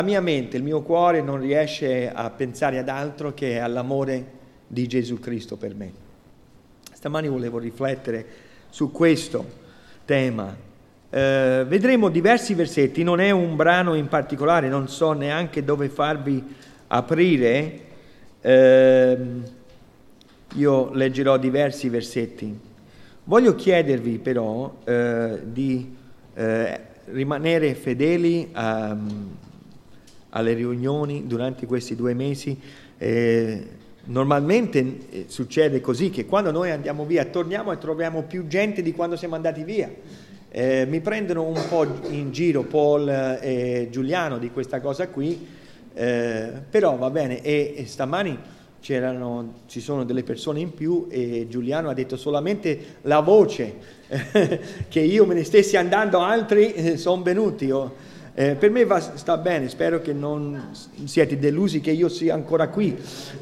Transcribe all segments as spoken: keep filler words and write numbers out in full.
La mia mente, il mio cuore non riesce a pensare ad altro che all'amore di Gesù Cristo per me. Stamani volevo riflettere su questo tema. Eh, vedremo diversi versetti, non è un brano in particolare, non so neanche dove farvi aprire. Eh, io leggerò diversi versetti. Voglio chiedervi però eh, di eh, rimanere fedeli a, alle riunioni durante questi due mesi. Eh, normalmente eh, succede così che quando noi andiamo via torniamo e troviamo più gente di quando siamo andati via. Eh, mi prendono un po' in giro Paul e Giuliano di questa cosa qui, eh, però va bene. E, e stamani c'erano, ci sono delle persone in più e Giuliano ha detto solamente la voce che io me ne stessi andando, altri eh, sono venuti. Oh. Eh, per me va, sta bene, spero che non siete delusi che io sia ancora qui.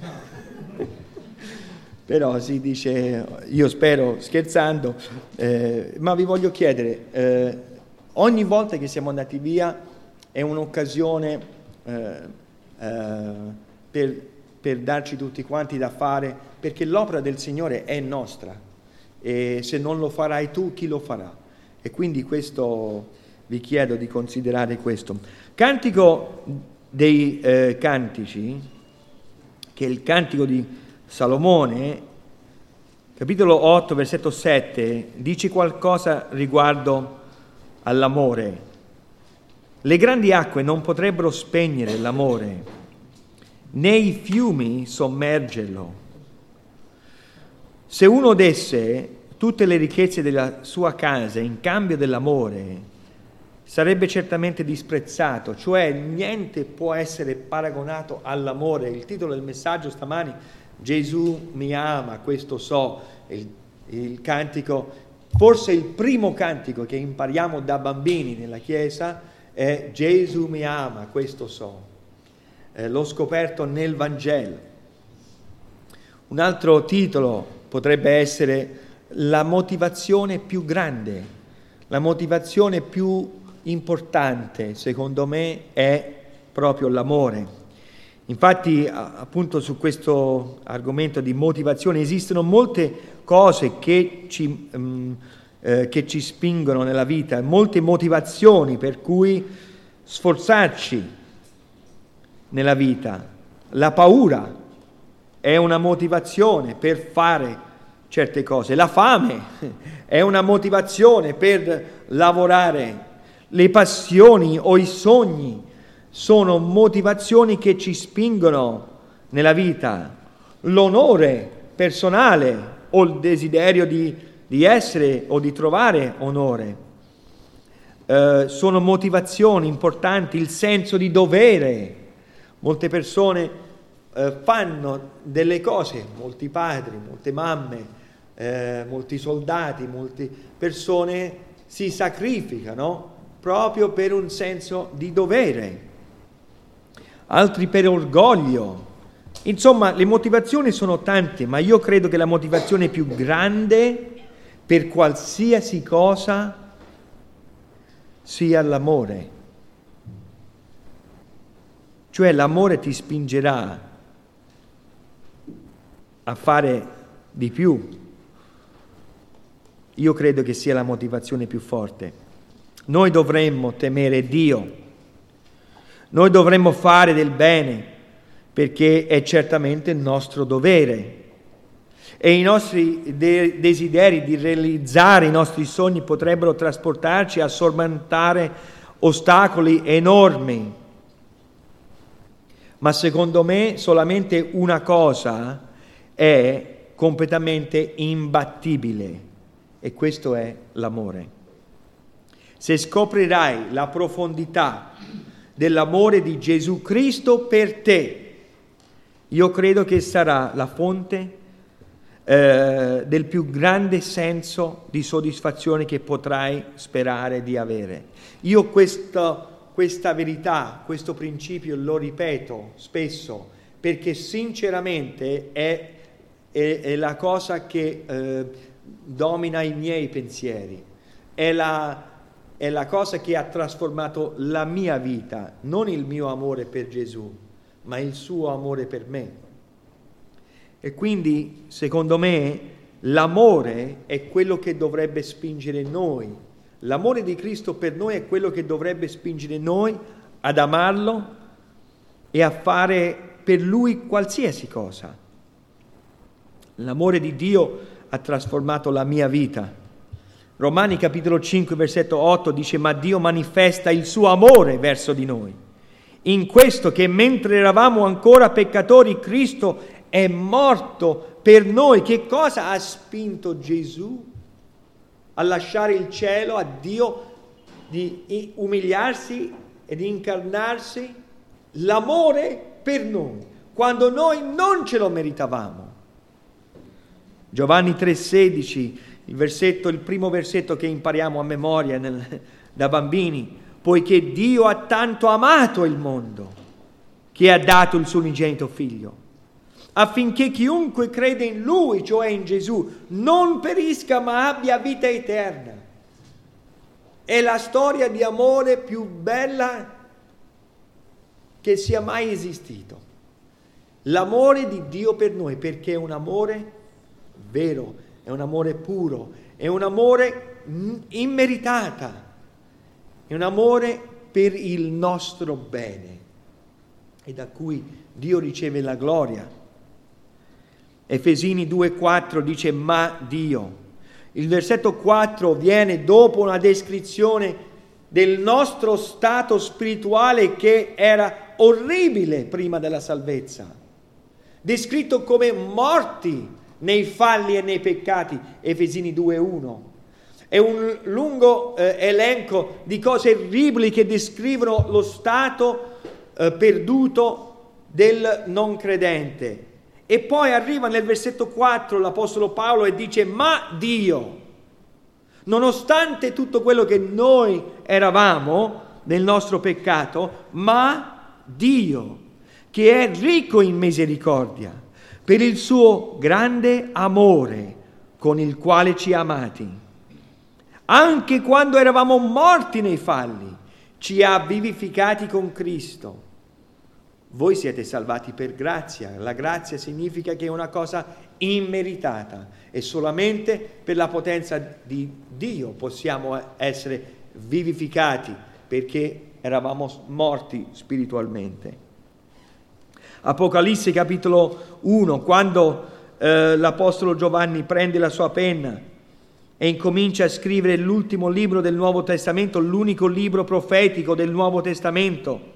Però si dice, io spero scherzando, eh, ma vi voglio chiedere, eh, ogni volta che siamo andati via è un'occasione eh, eh, per, per darci tutti quanti da fare, perché l'opera del Signore è nostra e se non lo farai tu, chi lo farà? E quindi questo vi chiedo di considerare questo. Cantico dei eh, Cantici, che è il Cantico di Salomone, capitolo otto, versetto sette, dice qualcosa riguardo all'amore. Le grandi acque non potrebbero spegnere l'amore, né i fiumi sommergerlo. Se uno desse tutte le ricchezze della sua casa in cambio dell'amore, sarebbe certamente disprezzato, cioè niente può essere paragonato all'amore. Il titolo del messaggio stamani, Gesù mi ama, questo so, il, il cantico, forse il primo cantico che impariamo da bambini nella Chiesa è Gesù mi ama, questo so. Eh, l'ho scoperto nel Vangelo. Un altro titolo potrebbe essere la motivazione più grande, la motivazione più importante, secondo me, è proprio l'amore. Infatti, appunto, su questo argomento di motivazione esistono molte cose che ci, um, eh, che ci spingono nella vita, molte motivazioni per cui sforzarci nella vita. La paura è una motivazione per fare certe cose, la fame è una motivazione per lavorare. Le passioni o i sogni sono motivazioni che ci spingono nella vita. L'onore personale o il desiderio di, di essere o di trovare onore eh, sono motivazioni importanti. Il senso di dovere. Molte persone eh, fanno delle cose, molti padri, molte mamme, eh, molti soldati, molte persone si sacrificano proprio per un senso di dovere, altri per orgoglio. Insomma, le motivazioni sono tante, ma io credo che la motivazione più grande per qualsiasi cosa sia l'amore. Cioè l'amore ti spingerà a fare di più. Io credo che sia la motivazione più forte. Noi dovremmo temere Dio, noi dovremmo fare del bene, perché è certamente il nostro dovere. E i nostri de- desideri di realizzare i nostri sogni potrebbero trasportarci a sormontare ostacoli enormi. Ma secondo me solamente una cosa è completamente imbattibile, e questo è l'amore. Se scoprirai la profondità dell'amore di Gesù Cristo per te, io credo che sarà la fonte eh, del più grande senso di soddisfazione che potrai sperare di avere. Io questo, questa verità, questo principio lo ripeto spesso, perché sinceramente è, è, è la cosa che eh, domina i miei pensieri, è la è la cosa che ha trasformato la mia vita, non il mio amore per Gesù, ma il suo amore per me. E quindi, secondo me, l'amore è quello che dovrebbe spingere noi. L'amore di Cristo per noi è quello che dovrebbe spingere noi ad amarlo e a fare per Lui qualsiasi cosa. L'amore di Dio ha trasformato la mia vita. Romani capitolo cinque, versetto otto dice: ma Dio manifesta il suo amore verso di noi, in questo che mentre eravamo ancora peccatori, Cristo è morto per noi. Che cosa ha spinto Gesù a lasciare il cielo, a Dio, di umiliarsi e di incarnarsi? L'amore per noi, quando noi non ce lo meritavamo. Giovanni tre sedici, il versetto, il primo versetto che impariamo a memoria nel, da bambini: poiché Dio ha tanto amato il mondo che ha dato il suo unigenito figlio, affinché chiunque crede in Lui, cioè in Gesù, non perisca ma abbia vita eterna. È la storia di amore più bella che sia mai esistito. L'amore di Dio per noi, perché è un amore vero, è un amore puro, è un amore immeritata, è un amore per il nostro bene e da cui Dio riceve la gloria. Efesini due quattro dice: ma Dio. Il versetto quattro viene dopo una descrizione del nostro stato spirituale che era orribile prima della salvezza, descritto come morti nei falli e nei peccati. Efesini due uno. È un lungo eh, elenco di cose orribili che descrivono lo stato eh, perduto del non credente. E poi arriva nel versetto quattro l'Apostolo Paolo e dice: ma Dio, nonostante tutto quello che noi eravamo nel nostro peccato, ma Dio, che è ricco in misericordia, per il suo grande amore con il quale ci ha amati, anche quando eravamo morti nei falli, ci ha vivificati con Cristo. Voi siete salvati per grazia. La grazia significa che è una cosa immeritata e solamente per la potenza di Dio possiamo essere vivificati, perché eravamo morti spiritualmente. Apocalisse capitolo uno, quando eh, l'Apostolo Giovanni prende la sua penna e incomincia a scrivere l'ultimo libro del Nuovo Testamento, l'unico libro profetico del Nuovo Testamento,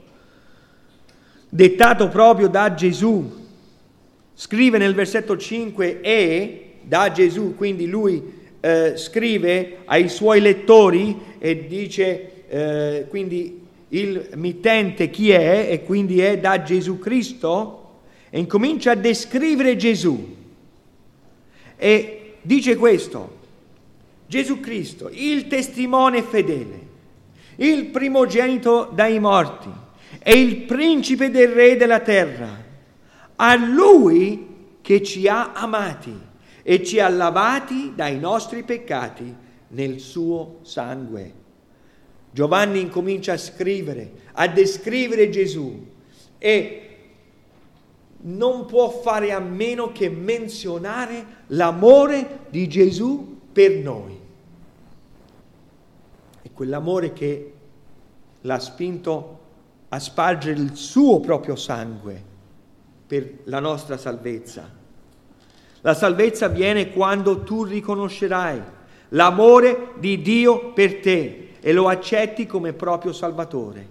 dettato proprio da Gesù, scrive nel versetto cinque: e da Gesù, quindi lui eh, scrive ai suoi lettori e dice eh, quindi il mittente chi è, e quindi è da Gesù Cristo, e incomincia a descrivere Gesù e dice questo: Gesù Cristo, il testimone fedele, il primogenito dai morti e il principe del re della terra, a Lui che ci ha amati e ci ha lavati dai nostri peccati nel suo sangue. Giovanni incomincia a scrivere, a descrivere Gesù, e non può fare a meno che menzionare l'amore di Gesù per noi. È quell'amore che l'ha spinto a spargere il suo proprio sangue per la nostra salvezza. La salvezza viene quando tu riconoscerai l'amore di Dio per te e lo accetti come proprio Salvatore.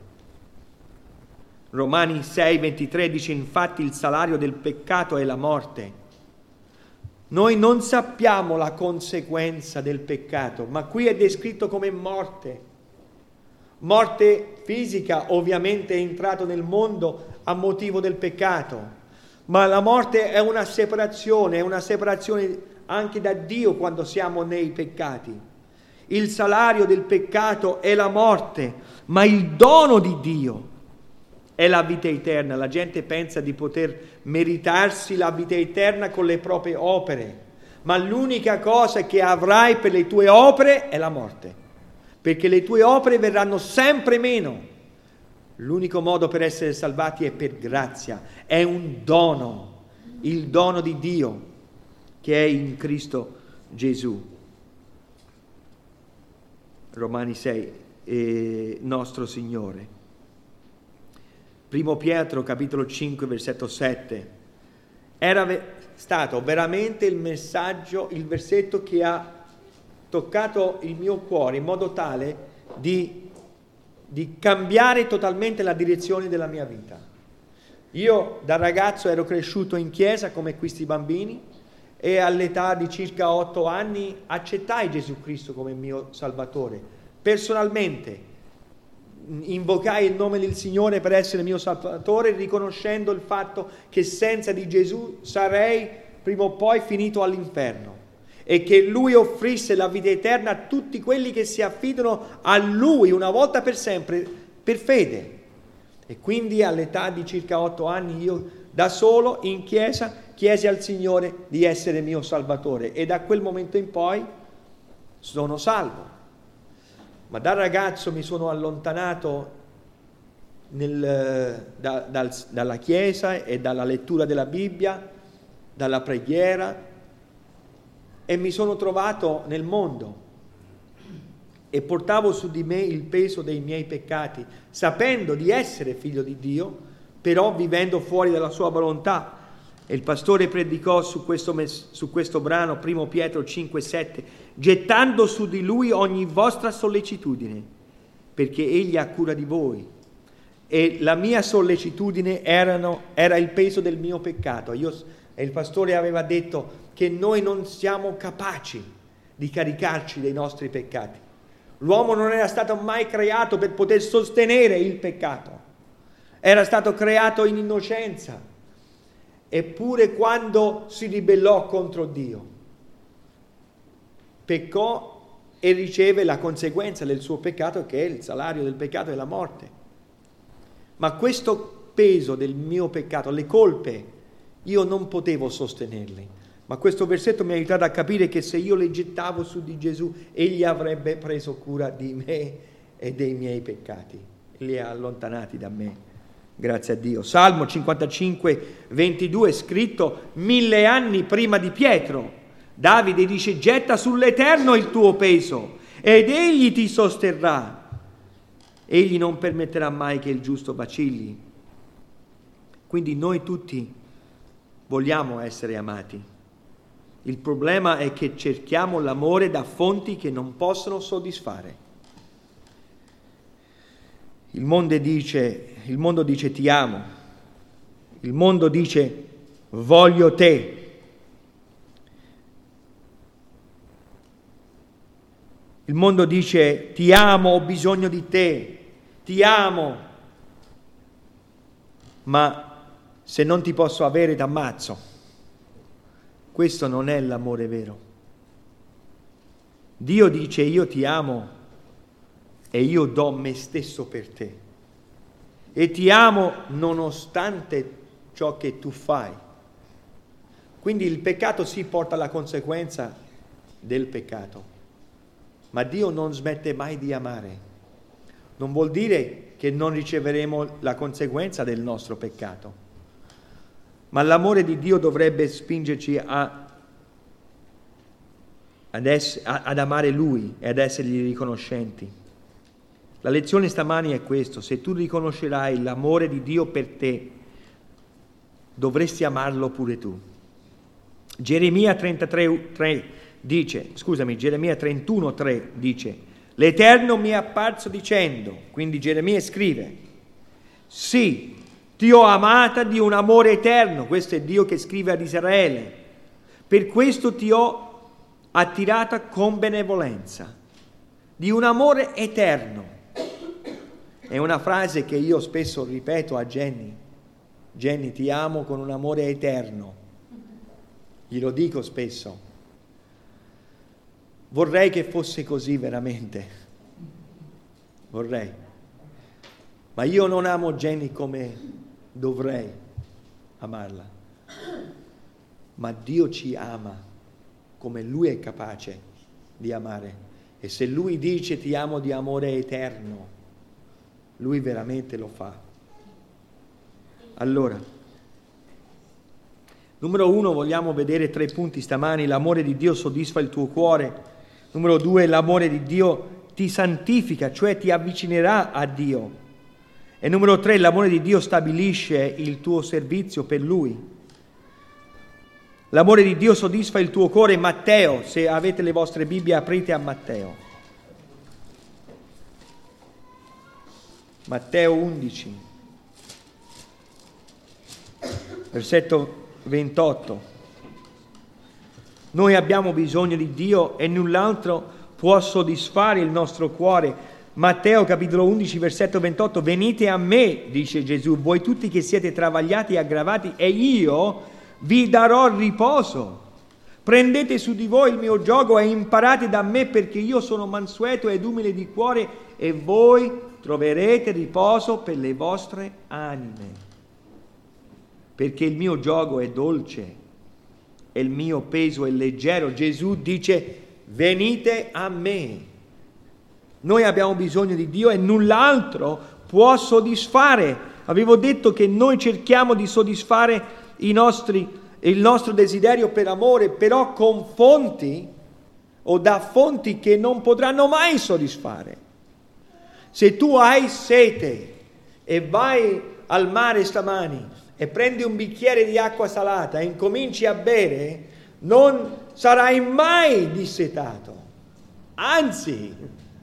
Romani sei ventitré dice: infatti il salario del peccato è la morte. Noi non sappiamo la conseguenza del peccato, ma qui è descritto come morte. Morte fisica, ovviamente è entrato nel mondo a motivo del peccato, ma la morte è una separazione, è una separazione anche da Dio quando siamo nei peccati. Il salario del peccato è la morte, ma il dono di Dio è la vita eterna. La gente pensa di poter meritarsi la vita eterna con le proprie opere, ma l'unica cosa che avrai per le tue opere è la morte. perché le tue opere verranno sempre meno. L'unico modo per essere salvati è per grazia, è un dono, il dono di Dio che è in Cristo Gesù. Romani sei, eh, nostro Signore. Primo Pietro, capitolo cinque, versetto sette. Era ve- stato veramente il messaggio, il versetto che ha toccato il mio cuore in modo tale di, di cambiare totalmente la direzione della mia vita. Io da ragazzo ero cresciuto in chiesa come questi bambini e all'età di circa otto anni accettai Gesù Cristo come mio Salvatore. Personalmente invocai il nome del Signore per essere mio Salvatore, riconoscendo il fatto che senza di Gesù sarei prima o poi finito all'inferno e che Lui offrisse la vita eterna a tutti quelli che si affidano a Lui una volta per sempre per fede. E quindi all'età di circa otto anni io da solo in chiesa chiesi al Signore di essere mio Salvatore e da quel momento in poi sono salvo. Ma da ragazzo mi sono allontanato nel, da, dal, dalla chiesa e dalla lettura della Bibbia, dalla preghiera, e mi sono trovato nel mondo e portavo su di me il peso dei miei peccati, sapendo di essere figlio di Dio, però vivendo fuori dalla sua volontà. E il pastore predicò su questo, su questo brano, primo Pietro cinque sette, gettando su di lui ogni vostra sollecitudine, perché egli ha cura di voi. E la mia sollecitudine erano, era il peso del mio peccato. Io, e il pastore aveva detto che noi non siamo capaci di caricarci dei nostri peccati. L'uomo non era stato mai creato per poter sostenere il peccato. Era stato creato in innocenza. Eppure quando si ribellò contro Dio, peccò e riceve la conseguenza del suo peccato, che è il salario del peccato e la morte. Ma questo peso del mio peccato, le colpe, io non potevo sostenerle. Ma questo versetto mi ha aiutato a capire che se io le gettavo su di Gesù, egli avrebbe preso cura di me e dei miei peccati, li ha allontanati da me. Grazie a Dio. Salmo cinquantacinque ventidue, scritto mille anni prima di Pietro. Davide dice: getta sull'Eterno il tuo peso ed egli ti sosterrà. Egli non permetterà mai che il giusto vacilli. Quindi noi tutti vogliamo essere amati. Il problema è che cerchiamo l'amore da fonti che non possono soddisfare. Il mondo dice, il mondo dice ti amo, il mondo dice voglio te. Il mondo dice ti amo, ho bisogno di te, ti amo, ma se non ti posso avere ti ammazzo. Questo non è l'amore vero. Dio dice io ti amo e io do me stesso per te. E ti amo nonostante ciò che tu fai. Quindi il peccato sì porta alla conseguenza del peccato, ma Dio non smette mai di amare. Non vuol dire che non riceveremo la conseguenza del nostro peccato, ma l'amore di Dio dovrebbe spingerci a, ad, ess, a, ad amare Lui e ad essergli riconoscenti. La lezione stamani è questo: se tu riconoscerai l'amore di Dio per te, dovresti amarlo pure tu. Geremia trentatré tre dice, scusami, Geremia trentuno tre dice: l'Eterno mi è apparso dicendo, quindi Geremia scrive, sì, ti ho amata di un amore eterno, questo è Dio che scrive ad Israele, per questo ti ho attirata con benevolenza, di un amore eterno. È una frase che io spesso ripeto a Jenny. Jenny, ti amo con un amore eterno. Glielo dico spesso. Vorrei che fosse così veramente. Vorrei. Ma io non amo Jenny come dovrei amarla. Ma Dio ci ama come Lui è capace di amare. E se Lui dice ti amo di amore eterno, Lui veramente lo fa. Allora, numero uno, vogliamo vedere tre punti stamani. L'amore di Dio soddisfa il tuo cuore. Numero due, l'amore di Dio ti santifica, cioè ti avvicinerà a Dio. E numero tre, l'amore di Dio stabilisce il tuo servizio per Lui. L'amore di Dio soddisfa il tuo cuore. Matteo, se avete le vostre Bibbie, aprite a Matteo. Matteo undici, versetto ventotto. Noi abbiamo bisogno di Dio e null'altro può soddisfare il nostro cuore. Matteo capitolo undici, versetto ventotto. Venite a me, dice Gesù, voi tutti che siete travagliati e aggravati, e io vi darò riposo. Prendete su di voi il mio giogo e imparate da me, perché io sono mansueto ed umile di cuore, e voi troverete riposo per le vostre anime. Perché il mio giogo è dolce e il mio peso è leggero. Gesù dice: venite a me. Noi abbiamo bisogno di Dio e null'altro può soddisfare. Avevo detto che noi cerchiamo di soddisfare i nostri, il nostro desiderio per amore, però con fonti o da fonti che non potranno mai soddisfare. Se tu hai sete e vai al mare stamani e prendi un bicchiere di acqua salata e incominci a bere, non sarai mai dissetato. Anzi,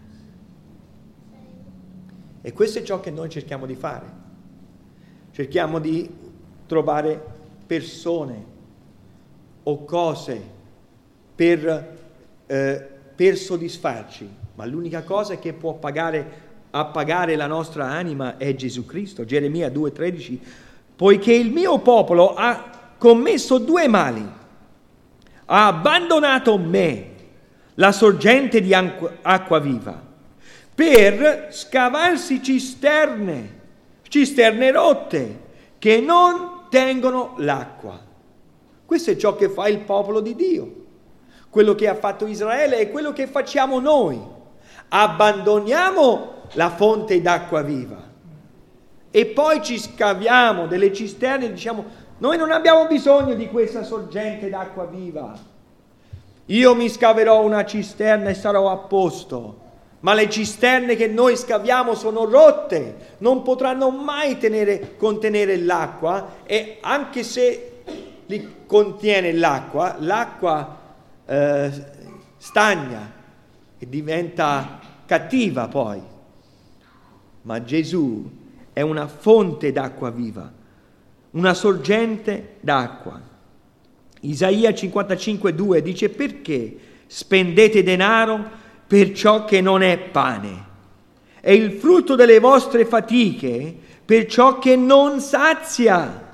e questo è ciò che noi cerchiamo di fare. Cerchiamo di trovare persone o cose per, eh, per soddisfarci, ma l'unica cosa che può pagare, appagare la nostra anima è Gesù Cristo. Geremia due tredici. Poiché il mio popolo ha commesso due mali, ha abbandonato me, la sorgente di acqua viva, per scavarsi cisterne, cisterne rotte, che non tengono l'acqua. Questo è ciò che fa il popolo di Dio. Quello che ha fatto Israele è quello che facciamo noi. Abbandoniamo la fonte d'acqua viva e poi ci scaviamo delle cisterne e diciamo: noi non abbiamo bisogno di questa sorgente d'acqua viva. Io mi scaverò una cisterna e sarò a posto. Ma le cisterne che noi scaviamo sono rotte, non potranno mai tenere, contenere l'acqua, e anche se li contiene l'acqua, l'acqua eh, stagna e diventa cattiva poi. Ma Gesù è una fonte d'acqua viva, una sorgente d'acqua. Isaia cinquantacinque due dice: perché spendete denaro per ciò che non è pane, e il frutto delle vostre fatiche per ciò che non sazia?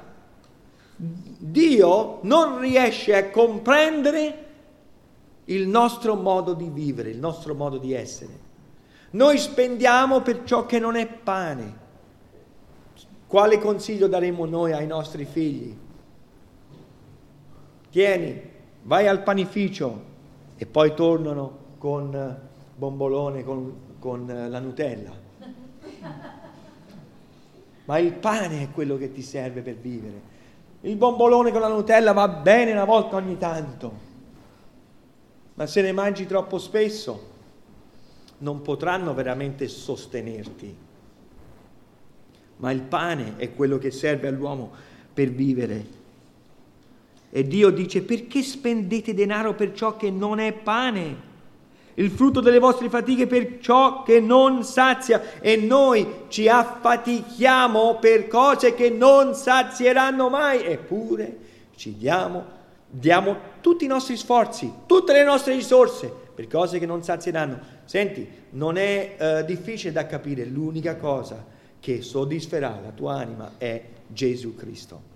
Dio non riesce a comprendere il nostro modo di vivere, il nostro modo di essere. Noi spendiamo per ciò che non è pane. Quale consiglio daremo noi ai nostri figli? Tieni, vai al panificio, e poi tornano con bombolone, con, con la Nutella. Ma il pane è quello che ti serve per vivere. Il bombolone con la Nutella va bene una volta ogni tanto, ma se ne mangi troppo spesso non potranno veramente sostenerti. Ma il pane è quello che serve all'uomo per vivere. E Dio dice: perché spendete denaro per ciò che non è pane? Il frutto delle vostre fatiche per ciò che non sazia. E noi ci affatichiamo per cose che non sazieranno mai, eppure ci diamo, diamo tutti i nostri sforzi, tutte le nostre risorse per cose che non sazieranno. Senti, non è eh, difficile da capire. L'unica cosa che soddisferà la tua anima è Gesù Cristo.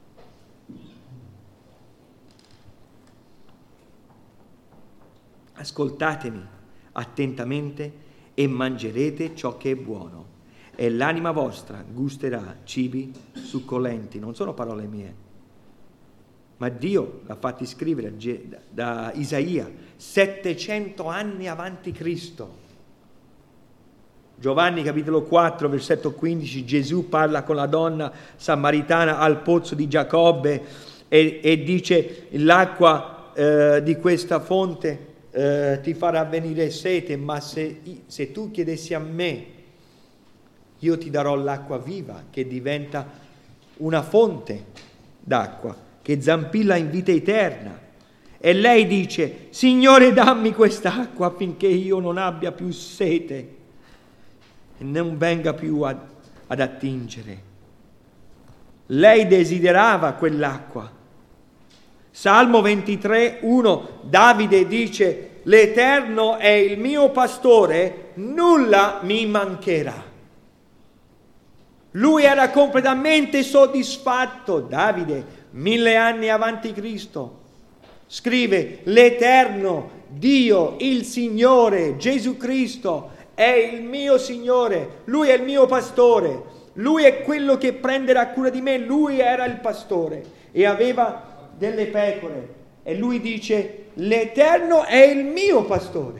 Ascoltatemi attentamente e mangerete ciò che è buono, e l'anima vostra gusterà cibi succolenti. Non sono parole mie. ma Dio l'ha fatti scrivere da Isaia settecento anni avanti Cristo. Giovanni capitolo quattro, versetto quindici, Gesù parla con la donna samaritana al pozzo di Giacobbe e, e dice: l'acqua eh, di questa fonte eh, ti farà venire sete, ma se, se tu chiedessi a me, io ti darò l'acqua viva, che diventa una fonte d'acqua, che zampilla in vita eterna. E lei dice: Signore, dammi quest'acqua affinché io non abbia più sete e non venga più ad, ad attingere. Lei desiderava quell'acqua. Salmo ventitré, uno, Davide dice: l'Eterno è il mio pastore, nulla mi mancherà. Lui era completamente soddisfatto. Davide, mille anni avanti Cristo, scrive: l'Eterno, Dio, il Signore, Gesù Cristo, è il mio Signore, Lui è il mio pastore, Lui è quello che prenderà cura di me. Lui era il pastore e aveva delle pecore. E lui dice: l'Eterno è il mio pastore.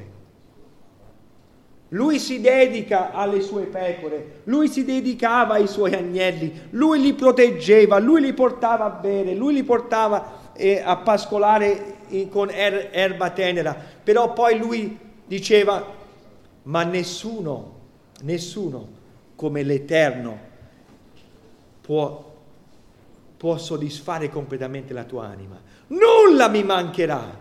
Lui si dedica alle sue pecore, lui si dedicava ai suoi agnelli, lui li proteggeva, lui li portava a bere, lui li portava eh, a pascolare eh, con er- erba tenera. Però poi lui diceva: ma nessuno, nessuno come l'Eterno può, può soddisfare completamente la tua anima. Nulla mi mancherà.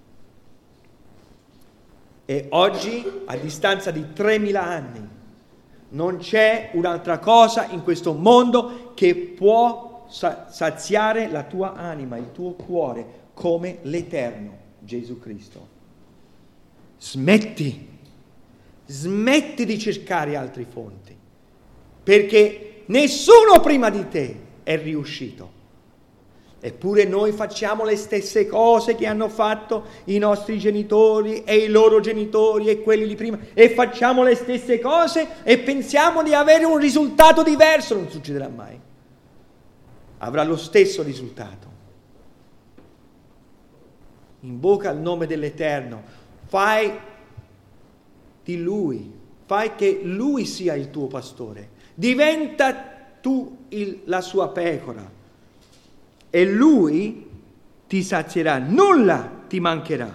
E oggi, a distanza di tremila anni, non c'è un'altra cosa in questo mondo che può saziare la tua anima, il tuo cuore, come l'Eterno Gesù Cristo. Smetti, smetti di cercare altre fonti, perché nessuno prima di te è riuscito. Eppure noi facciamo le stesse cose che hanno fatto i nostri genitori e i loro genitori e quelli di prima, e facciamo le stesse cose e pensiamo di avere un risultato diverso. Non succederà mai. Avrà lo stesso risultato. Invoca il nome dell'Eterno, fai di Lui, fai che Lui sia il tuo pastore, diventa tu il, la sua pecora. E Lui ti sazierà, nulla ti mancherà.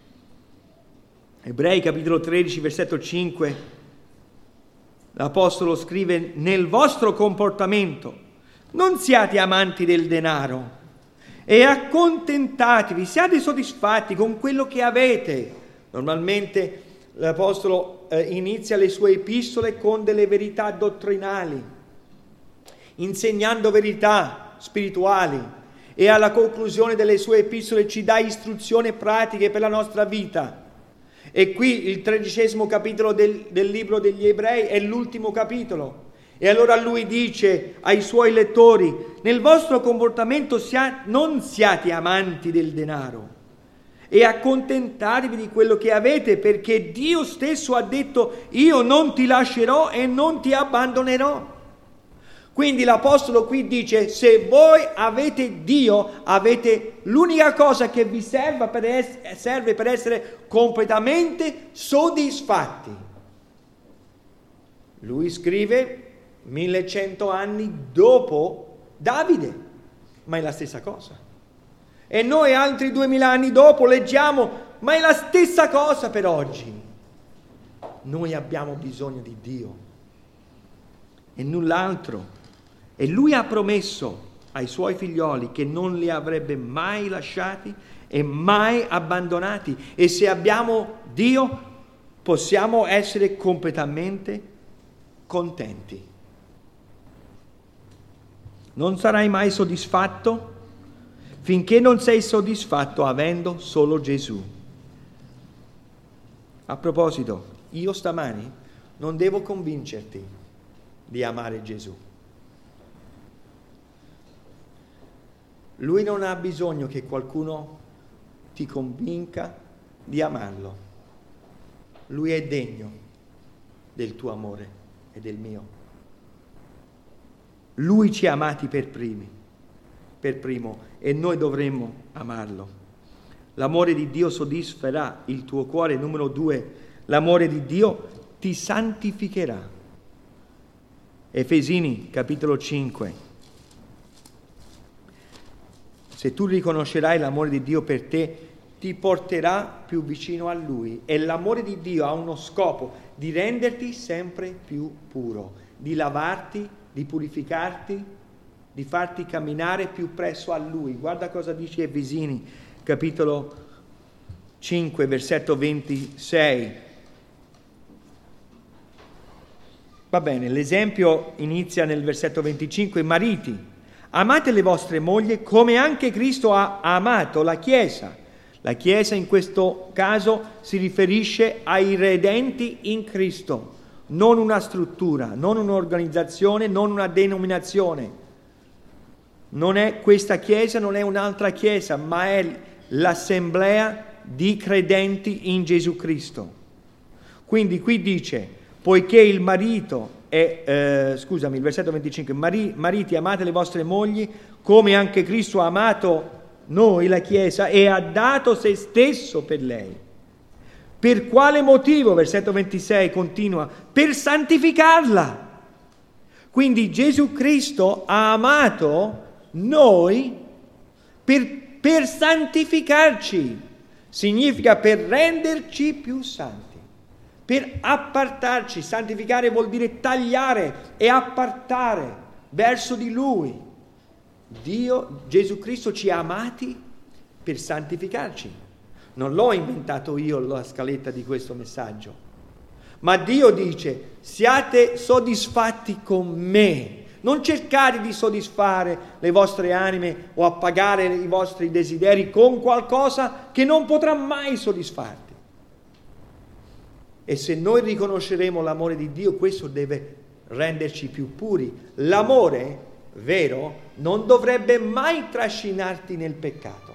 Ebrei capitolo tredici, versetto cinque, l'Apostolo scrive: nel vostro comportamento non siate amanti del denaro e accontentatevi, siate soddisfatti con quello che avete. Normalmente l'Apostolo eh, inizia le sue epistole con delle verità dottrinali, insegnando verità spirituali, e alla conclusione delle sue epistole ci dà istruzioni pratiche per la nostra vita. E qui il tredicesimo capitolo del, del libro degli Ebrei è l'ultimo capitolo, e allora lui dice ai suoi lettori: nel vostro comportamento sia, non siate amanti del denaro e accontentatevi di quello che avete, perché Dio stesso ha detto: io non ti lascerò e non ti abbandonerò. Quindi l'Apostolo qui dice: se voi avete Dio, avete l'unica cosa che vi serve per, es- serve per essere completamente soddisfatti. Lui scrive millecento anni dopo Davide, ma è la stessa cosa. E noi altri duemila anni dopo leggiamo: ma è la stessa cosa per oggi. Noi abbiamo bisogno di Dio e null'altro. E Lui ha promesso ai Suoi figlioli che non li avrebbe mai lasciati e mai abbandonati. E se abbiamo Dio, possiamo essere completamente contenti. Non sarai mai soddisfatto finché non sei soddisfatto avendo solo Gesù. A proposito, io stamani non devo convincerti di amare Gesù. Lui non ha bisogno che qualcuno ti convinca di amarlo. Lui è degno del tuo amore e del mio. Lui ci ha amati per primi per primo e noi dovremmo amarlo. L'amore di Dio soddisferà il tuo cuore. Numero due, l'amore di Dio ti santificherà. Efesini capitolo cinque. Se tu riconoscerai l'amore di Dio per te, ti porterà più vicino a Lui. E l'amore di Dio ha uno scopo, di renderti sempre più puro, di lavarti, di purificarti, di farti camminare più presso a Lui. Guarda cosa dice Efesini, capitolo cinque, versetto ventisei. Va bene, l'esempio inizia nel versetto venticinque. Mariti, amate le vostre mogli come anche Cristo ha amato la Chiesa. La Chiesa in questo caso si riferisce ai redenti in Cristo, non una struttura, non un'organizzazione, non una denominazione. Non è questa Chiesa, non è un'altra Chiesa, ma è l'assemblea di credenti in Gesù Cristo. Quindi qui dice, poiché il marito è, eh, scusami, il versetto venticinque, Mari, mariti amate le vostre mogli come anche Cristo ha amato noi, la Chiesa, e ha dato se stesso per lei. Per quale motivo? Versetto ventisei continua, per santificarla. Quindi Gesù Cristo ha amato noi per, per santificarci. Significa per renderci più santi, per appartarci. Santificare vuol dire tagliare e appartare verso di Lui. Dio, Gesù Cristo ci ha amati per santificarci. Non l'ho inventato io la scaletta di questo messaggio, ma Dio dice, siate soddisfatti con me. Non cercate di soddisfare le vostre anime o appagare i vostri desideri con qualcosa che non potrà mai soddisfarti. E se noi riconosceremo l'amore di Dio, questo deve renderci più puri. L'amore vero non dovrebbe mai trascinarti nel peccato.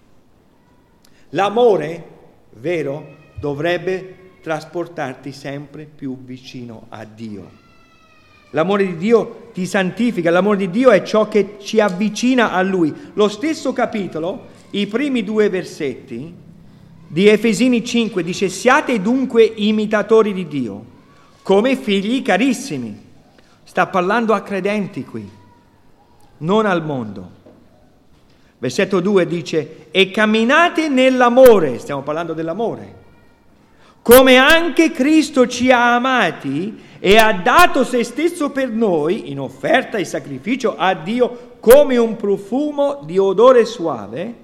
L'amore vero dovrebbe trasportarti sempre più vicino a Dio. L'amore di Dio ti santifica, l'amore di Dio è ciò che ci avvicina a Lui. Lo stesso capitolo, i primi due versetti di Efesini cinque dice, siate dunque imitatori di Dio, come figli carissimi. Sta parlando a credenti qui, non al mondo. Versetto due dice, e camminate nell'amore, stiamo parlando dell'amore, come anche Cristo ci ha amati e ha dato se stesso per noi in offerta e sacrificio a Dio come un profumo di odore suave,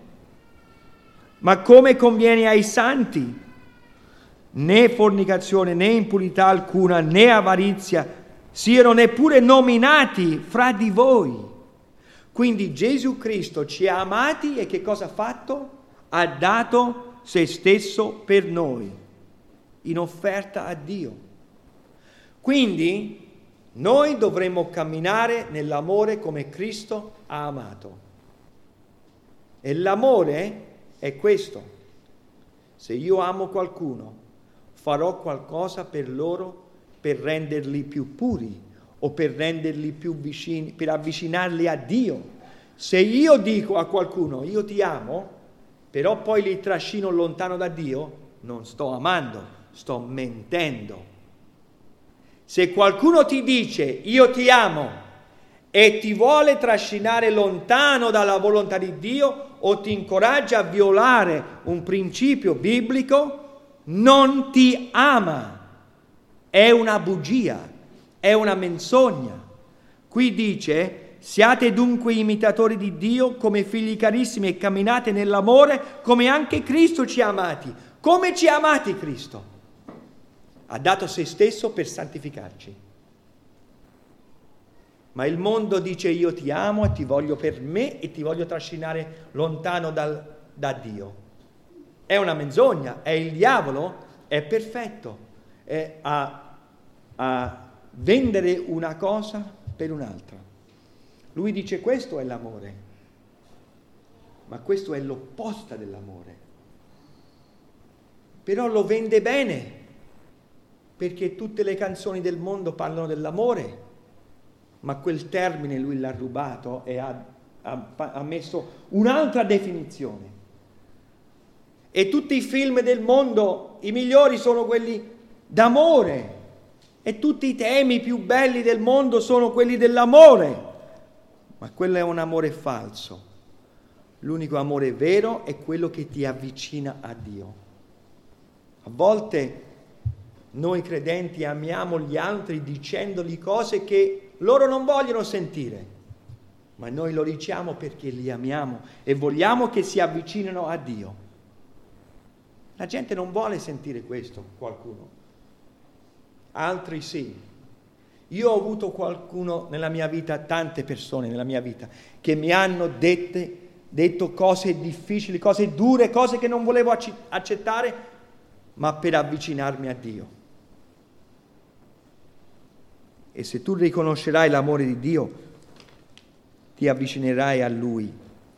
ma come conviene ai santi. Né fornicazione, né impurità alcuna, né avarizia siano neppure nominati fra di voi. Quindi Gesù Cristo ci ha amati e che cosa ha fatto? Ha dato se stesso per noi, in offerta a Dio. Quindi noi dovremmo camminare nell'amore come Cristo ha amato. E l'amore è questo. Se io amo qualcuno, farò qualcosa per loro per renderli più puri o per renderli più vicini, per avvicinarli a Dio. Se io dico a qualcuno io ti amo, però poi li trascino lontano da Dio, non sto amando, sto mentendo. Se qualcuno ti dice io ti amo e ti vuole trascinare lontano dalla volontà di Dio o ti incoraggia a violare un principio biblico, non ti ama. È una bugia, è una menzogna. Qui dice, siate dunque imitatori di Dio come figli carissimi e camminate nell'amore come anche Cristo ci ha amati. Come ci ha amati Cristo? Ha dato se stesso per santificarci. Ma il mondo dice io ti amo e ti voglio per me e ti voglio trascinare lontano dal, da Dio. È una menzogna, è il diavolo, è perfetto è a, a vendere una cosa per un'altra. Lui dice questo è l'amore, ma questo è l'opposta dell'amore. Però lo vende bene, perché tutte le canzoni del mondo parlano dell'amore, ma quel termine lui l'ha rubato e ha ha, ha messo un'altra definizione. E tutti i film del mondo, i migliori sono quelli d'amore, e tutti i temi più belli del mondo sono quelli dell'amore, ma quello è un amore falso. L'unico amore vero è quello che ti avvicina a Dio. A volte noi credenti amiamo gli altri dicendogli cose che loro non vogliono sentire, ma noi lo diciamo perché li amiamo e vogliamo che si avvicinino a Dio. La gente non vuole sentire questo, qualcuno. Altri sì. Io ho avuto qualcuno nella mia vita, tante persone nella mia vita, che mi hanno dette, detto cose difficili, cose dure, cose che non volevo accettare, ma per avvicinarmi a Dio. E se tu riconoscerai l'amore di Dio, ti avvicinerai a Lui.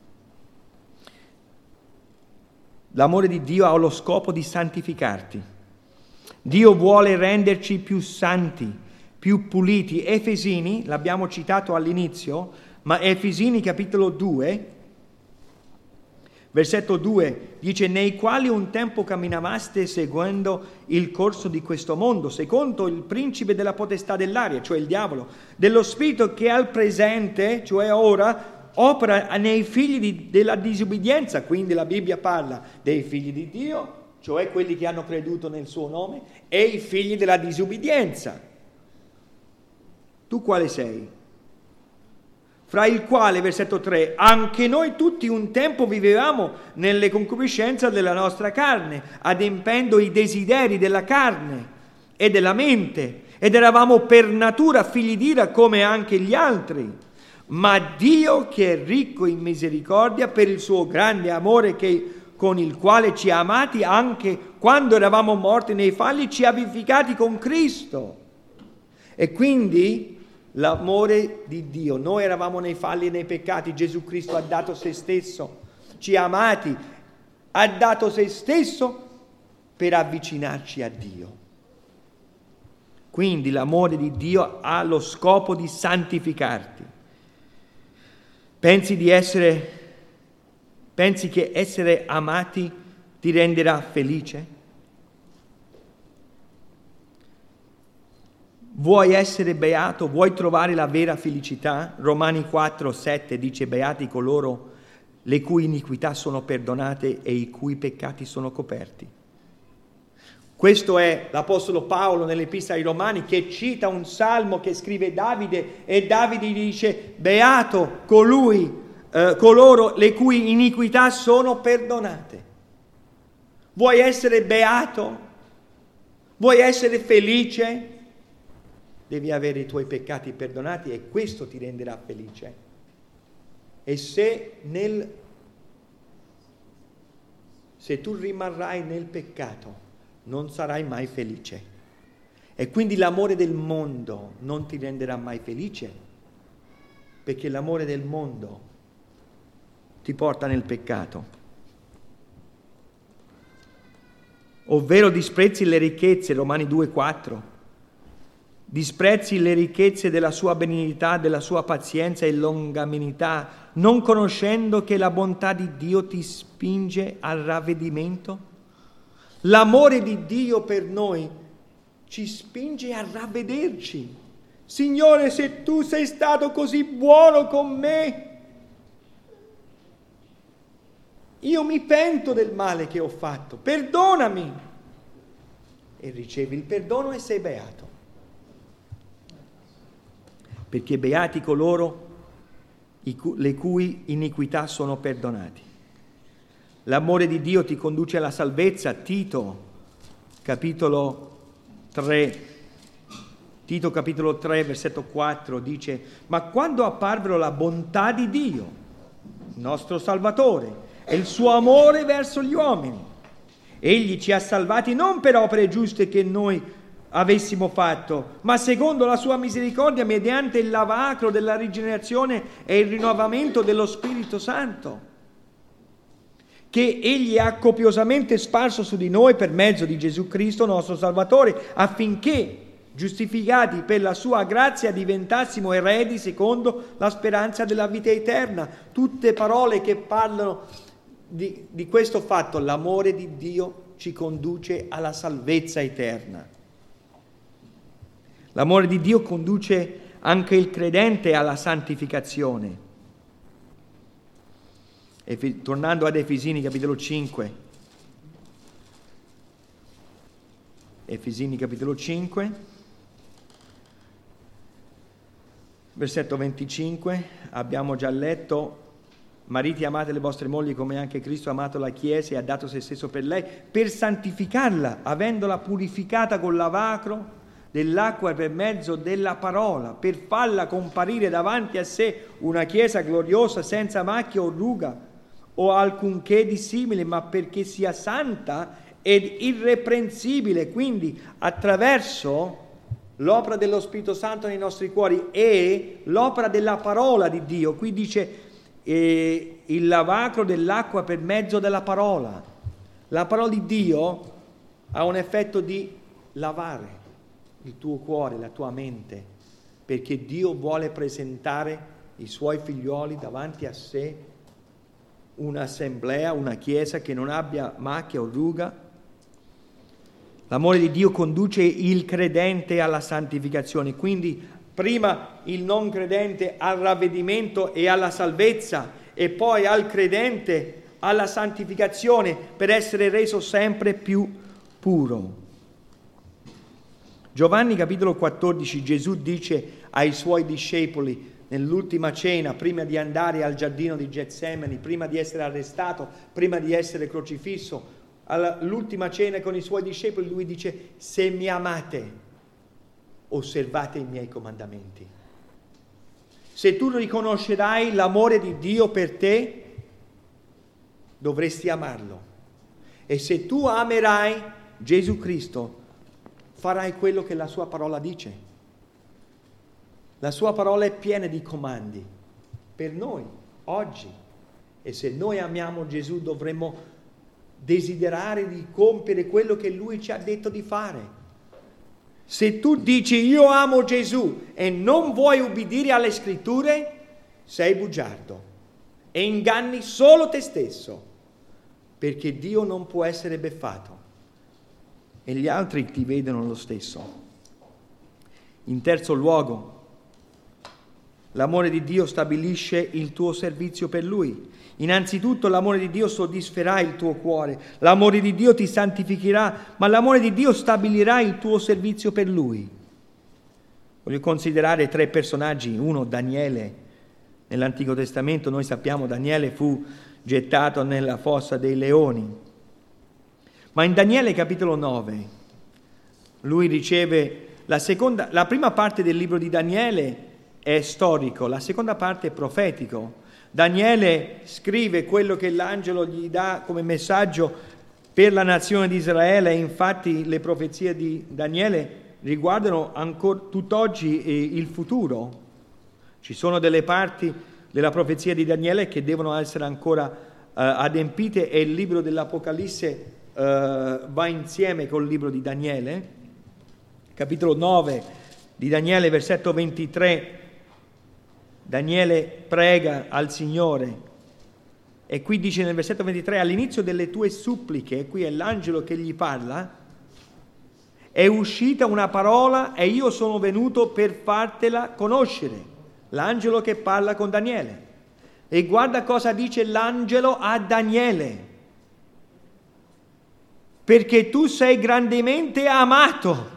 L'amore di Dio ha lo scopo di santificarti. Dio vuole renderci più santi, più puliti. Efesini, l'abbiamo citato all'inizio, ma Efesini capitolo due, versetto due, dice: nei quali un tempo camminavaste seguendo il corso di questo mondo, secondo il principe della potestà dell'aria, cioè il diavolo, dello spirito che al presente, cioè ora, opera nei figli di, della disobbedienza. Quindi la Bibbia parla dei figli di Dio, cioè quelli che hanno creduto nel suo nome, e i figli della disobbedienza. Tu quale sei? Fra il quale, versetto tre, anche noi tutti un tempo vivevamo nelle concupiscenze della nostra carne, adempendo i desideri della carne e della mente, ed eravamo per natura figli d'ira come anche gli altri. Ma Dio, che è ricco in misericordia, per il suo grande amore che, con il quale ci ha amati, anche quando eravamo morti nei falli, ci ha vivificati con Cristo. E quindi l'amore di Dio, noi eravamo nei falli e nei peccati, Gesù Cristo ha dato se stesso, ci ha amati, ha dato se stesso per avvicinarci a Dio. Quindi l'amore di Dio ha lo scopo di santificarti. Pensi di essere, pensi che essere amati ti renderà felice? Vuoi essere beato? Vuoi trovare la vera felicità? Romani quattro sette dice: beati coloro le cui iniquità sono perdonate e i cui peccati sono coperti. Questo è l'Apostolo Paolo nell'Epistola ai Romani, che cita un salmo che scrive Davide, e Davide dice: beato colui, eh, coloro le cui iniquità sono perdonate. Vuoi essere beato? Vuoi essere felice? Devi avere i tuoi peccati perdonati e questo ti renderà felice. E se nel se tu rimarrai nel peccato, non sarai mai felice. E quindi l'amore del mondo non ti renderà mai felice, perché l'amore del mondo ti porta nel peccato. Ovvero disprezzi le ricchezze, Romani due quattro. Disprezzi le ricchezze della sua benignità, della sua pazienza e longanimità, non conoscendo che la bontà di Dio ti spinge al ravvedimento? L'amore di Dio per noi ci spinge a ravvederci. Signore, se tu sei stato così buono con me, io mi pento del male che ho fatto, perdonami. E ricevi il perdono e sei beato. Perché beati coloro le cui iniquità sono perdonati. L'amore di Dio ti conduce alla salvezza. Tito, capitolo tre, Tito capitolo tre, versetto quattro dice: ma quando apparvero la bontà di Dio, nostro Salvatore, e il suo amore verso gli uomini, egli ci ha salvati non per opere giuste che noi avessimo fatto, ma secondo la sua misericordia, mediante il lavacro della rigenerazione e il rinnovamento dello Spirito Santo, che egli ha copiosamente sparso su di noi per mezzo di Gesù Cristo nostro Salvatore, affinché giustificati per la sua grazia diventassimo eredi secondo la speranza della vita eterna. Tutte parole che parlano di, di questo fatto. L'amore di Dio ci conduce alla salvezza eterna. L'amore di Dio conduce anche il credente alla santificazione. E tornando ad Efesini capitolo cinque, Efesini capitolo cinque, versetto venticinque, abbiamo già letto: mariti, amate le vostre mogli come anche Cristo ha amato la Chiesa e ha dato se stesso per lei, per santificarla, avendola purificata col lavacro dell'acqua per mezzo della parola, per farla comparire davanti a sé una Chiesa gloriosa, senza macchia o ruga o alcunché di simile, ma perché sia santa ed irreprensibile. Quindi attraverso l'opera dello Spirito Santo nei nostri cuori e l'opera della parola di Dio. Qui dice eh, il lavacro dell'acqua per mezzo della parola. La parola di Dio ha un effetto di lavare il tuo cuore, la tua mente, perché Dio vuole presentare i suoi figlioli davanti a sé, un'assemblea, una chiesa che non abbia macchia o ruga. L'amore di Dio conduce il credente alla santificazione, quindi prima il non credente al ravvedimento e alla salvezza, e poi al credente alla santificazione per essere reso sempre più puro. Giovanni capitolo quattordici, Gesù dice ai suoi discepoli nell'ultima cena, prima di andare al giardino di Getsemani, prima di essere arrestato, prima di essere crocifisso, all'ultima cena con i suoi discepoli, lui dice: se mi amate, osservate i miei comandamenti. Se tu riconoscerai l'amore di Dio per te, dovresti amarlo. E se tu amerai Gesù Cristo, farai quello che la sua parola dice. La sua parola è piena di comandi per noi oggi, e se noi amiamo Gesù dovremmo desiderare di compiere quello che Lui ci ha detto di fare. Se tu dici io amo Gesù e non vuoi ubbidire alle scritture, sei bugiardo e inganni solo te stesso, perché Dio non può essere beffato e gli altri ti vedono lo stesso. In terzo luogo, l'amore di Dio stabilisce il tuo servizio per Lui. Innanzitutto l'amore di Dio soddisferà il tuo cuore, l'amore di Dio ti santificherà, ma l'amore di Dio stabilirà il tuo servizio per Lui. Voglio considerare tre personaggi. Uno, Daniele. Nell'Antico Testamento noi sappiamo Daniele fu gettato nella fossa dei leoni. Ma in Daniele capitolo nove lui riceve la seconda, la prima parte del libro di Daniele è storico, la seconda parte è profetico. Daniele scrive quello che l'angelo gli dà come messaggio per la nazione di Israele, e infatti le profezie di Daniele riguardano ancora tutt'oggi eh, il futuro. Ci sono delle parti della profezia di Daniele che devono essere ancora eh, adempite, e il libro dell'Apocalisse eh, va insieme col libro di Daniele. Capitolo nove di Daniele, versetto ventitré. Daniele prega al Signore e qui dice nel versetto ventitré: all'inizio delle tue suppliche, qui è l'angelo che gli parla, è uscita una parola e io sono venuto per fartela conoscere. L'angelo che parla con Daniele. E guarda cosa dice l'angelo a Daniele: perché tu sei grandemente amato.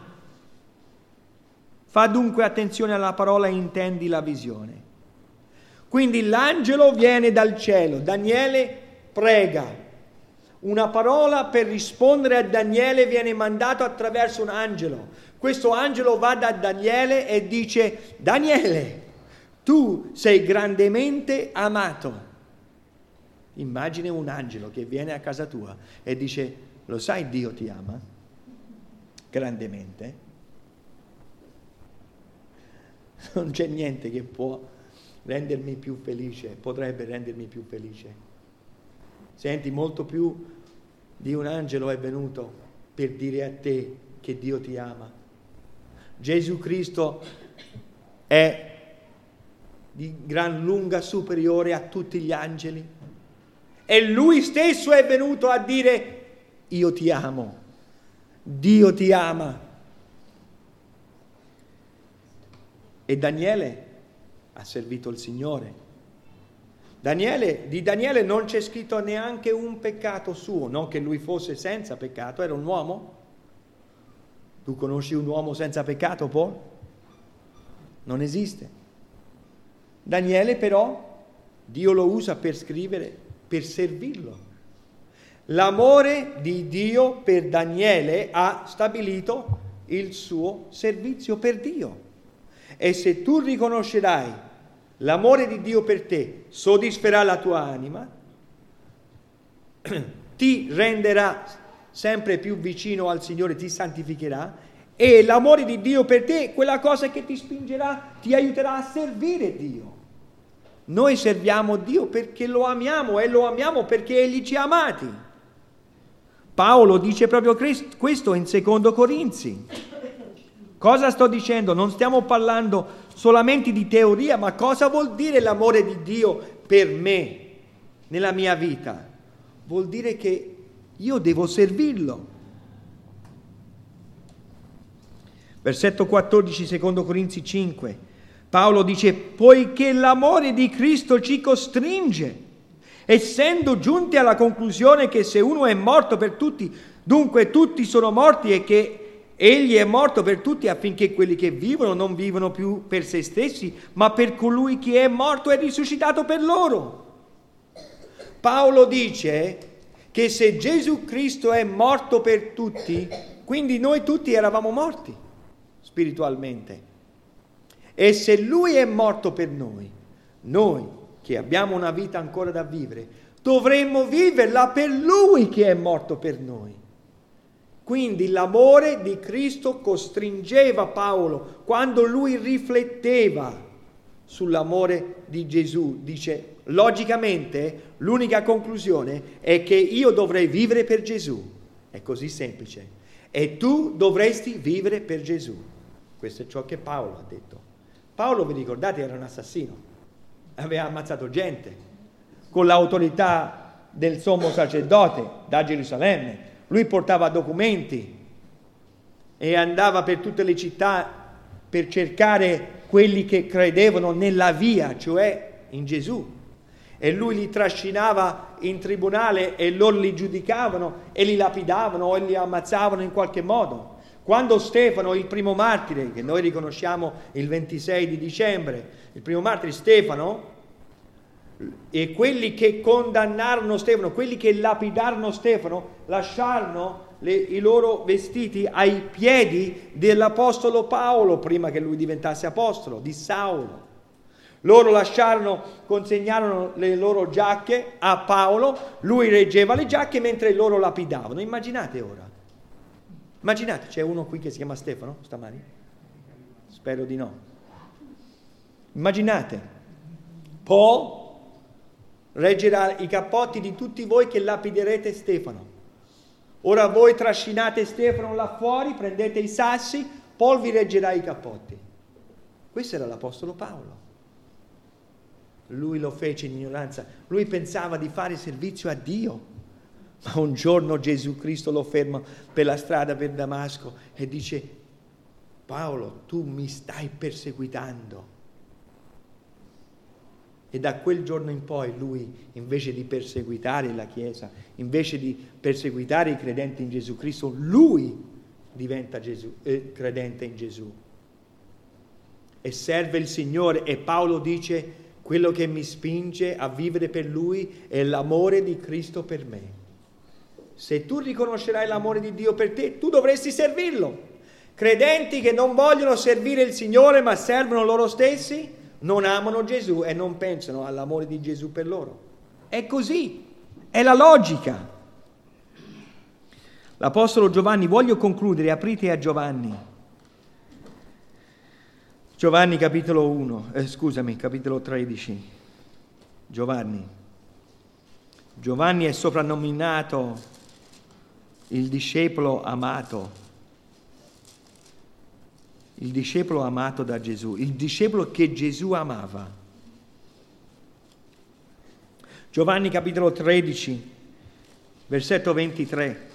Fa dunque attenzione alla parola e intendi la visione. Quindi l'angelo viene dal cielo, Daniele prega, una parola per rispondere a Daniele viene mandato attraverso un angelo. Questo angelo va da Daniele e dice: Daniele, tu sei grandemente amato. Immagina un angelo che viene a casa tua e dice: lo sai, Dio ti ama grandemente. Non c'è niente che può rendermi più felice, potrebbe rendermi più felice. Senti, molto più di un angelo è venuto per dire a te che Dio ti ama. Gesù Cristo è di gran lunga superiore a tutti gli angeli. E Lui stesso è venuto a dire: io ti amo, Dio ti ama. E Daniele ha servito il Signore. Daniele, di Daniele non c'è scritto neanche un peccato suo, non che lui fosse senza peccato, era un uomo. Tu conosci un uomo senza peccato, Paul? Non esiste. Daniele però, Dio lo usa per scrivere, per servirlo. L'amore di Dio per Daniele ha stabilito il suo servizio per Dio. E se tu riconoscerai l'amore di Dio per te, soddisferà la tua anima, ti renderà sempre più vicino al Signore, ti santificherà, e l'amore di Dio per te è quella cosa che ti spingerà, ti aiuterà a servire Dio. Noi serviamo Dio perché lo amiamo e lo amiamo perché Egli ci ha amati. Paolo dice proprio questo in secondo Corinzi. Cosa sto dicendo? Non stiamo parlando solamente di teoria, ma cosa vuol dire l'amore di Dio per me, nella mia vita? Vuol dire che io devo servirlo. Versetto quattordici, secondo Corinzi cinque. Paolo dice: poiché l'amore di Cristo ci costringe, essendo giunti alla conclusione che se uno è morto per tutti, dunque tutti sono morti, e che Egli è morto per tutti affinché quelli che vivono non vivono più per se stessi, ma per colui che è morto e risuscitato per loro. Paolo dice che se Gesù Cristo è morto per tutti, quindi noi tutti eravamo morti spiritualmente. E se Lui è morto per noi, noi che abbiamo una vita ancora da vivere, dovremmo viverla per Lui che è morto per noi. Quindi l'amore di Cristo costringeva Paolo quando lui rifletteva sull'amore di Gesù. Dice, logicamente, l'unica conclusione è che io dovrei vivere per Gesù. È così semplice. E tu dovresti vivere per Gesù. Questo è ciò che Paolo ha detto. Paolo, vi ricordate, era un assassino. Aveva ammazzato gente con l'autorità del sommo sacerdote da Gerusalemme. Lui portava documenti e andava per tutte le città per cercare quelli che credevano nella via, cioè in Gesù. E lui li trascinava in tribunale e loro li giudicavano e li lapidavano o li ammazzavano in qualche modo. Quando Stefano, il primo martire, che noi riconosciamo il ventisei di dicembre, il primo martire Stefano, e quelli che condannarono Stefano, quelli che lapidarono Stefano, lasciarono le, i loro vestiti ai piedi dell'apostolo Paolo prima che lui diventasse apostolo, di Saulo. Loro lasciarono, consegnarono le loro giacche a Paolo, lui reggeva le giacche mentre loro lapidavano. Immaginate ora. Immaginate, c'è uno qui che si chiama Stefano stamani? Spero di no. Immaginate, Paul reggerà i cappotti di tutti voi che lapiderete Stefano. Ora voi trascinate Stefano là fuori, prendete i sassi, Paul vi reggerà i cappotti. Questo era l'apostolo Paolo. Lui lo fece in ignoranza. Lui pensava di fare servizio a Dio. Ma un giorno Gesù Cristo lo ferma per la strada per Damasco e dice: Paolo, tu mi stai perseguitando. E da quel giorno in poi lui, invece di perseguitare la Chiesa, invece di perseguitare i credenti in Gesù Cristo, lui diventa Gesù, eh, credente in Gesù. E serve il Signore. E Paolo dice: quello che mi spinge a vivere per Lui è l'amore di Cristo per me. Se tu riconoscerai l'amore di Dio per te, tu dovresti servirlo. Credenti che non vogliono servire il Signore ma servono loro stessi, non amano Gesù e non pensano all'amore di Gesù per loro. È così, è la logica. L'Apostolo Giovanni, voglio concludere, aprite a Giovanni. Giovanni capitolo uno, eh, scusami, capitolo tredici. Giovanni. Giovanni è soprannominato il discepolo amato. il discepolo amato da Gesù, il discepolo che Gesù amava. Giovanni capitolo tredici, versetto ventitré.